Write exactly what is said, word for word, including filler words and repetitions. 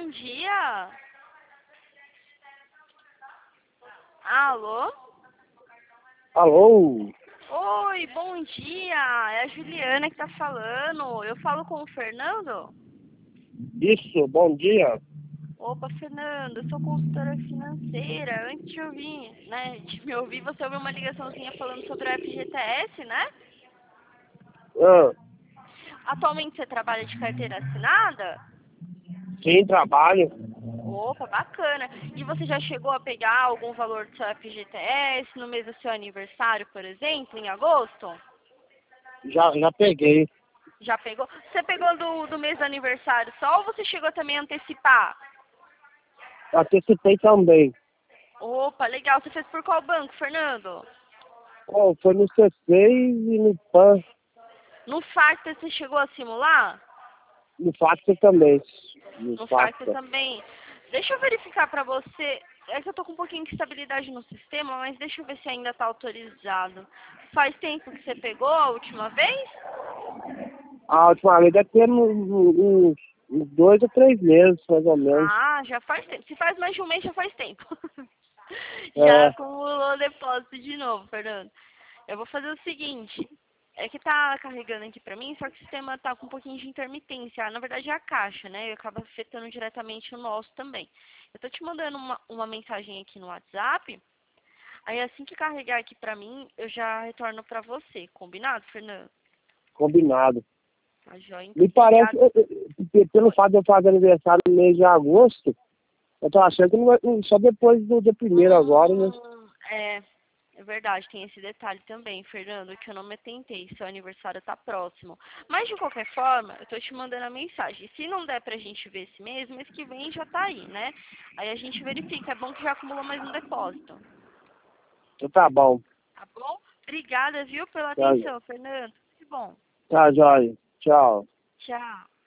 bom dia. Alô? Alô? Oi, bom dia. É a Juliana que tá falando. Eu falo com o Fernando? Isso, bom dia. Opa, Fernando, eu sou consultora financeira. Antes de ouvir, né, de me ouvir, você ouviu uma ligaçãozinha falando sobre o F G T S, né? Ah, Atualmente você trabalha de carteira assinada? sim, trabalho. Opa, bacana. E você já chegou a pegar algum valor do seu F G T S no mês do seu aniversário, por exemplo, em agosto? Já, já peguei. Já pegou? Você pegou do, do mês do aniversário só ou você chegou também a antecipar? Antecipei também. Opa, legal. Você fez por qual banco, Fernando? Oh, foi no C seis e no PAN, No Facta você chegou a simular? no Facta também. No No Facta Facta. também. Deixa eu verificar pra você. É que eu tô com um pouquinho de instabilidade no sistema, mas deixa eu ver se ainda tá autorizado. Faz tempo que você pegou a última vez? A última vez deve ter uns, uns, uns dois ou três meses, mais ou menos. Ah, já faz tempo. Se faz mais de um mês, já faz tempo. Já É, acumulou depósito de novo, Fernando. Eu vou fazer o seguinte. É que tá carregando aqui pra mim, só que o sistema tá com um pouquinho de intermitência. Ah, na verdade é a caixa, né? E acaba afetando diretamente o nosso também. Eu tô te mandando uma, uma mensagem aqui no WhatsApp. Aí assim que carregar aqui pra mim, eu já retorno pra você. Combinado, Fernando? combinado. Tá joia, então. Me parece, Obrigada. eh, eh, pelo fato de eu fazer aniversário no mês de agosto, eu tô achando que não vai, só depois do dia primeiro agora, né? Hum, é, é verdade, tem esse detalhe também, Fernando, que eu não me atentei, seu aniversário tá próximo. Mas de qualquer forma, eu tô te mandando a mensagem. Se não der pra gente ver esse mês, mês que vem já tá aí, né? Aí a gente verifica, é bom que já acumulou mais um depósito. Então tá bom. Tá bom? Obrigada, viu, pela Tá, atenção, Fernando. Que bom. tá, jóia. Tchau. Tchau.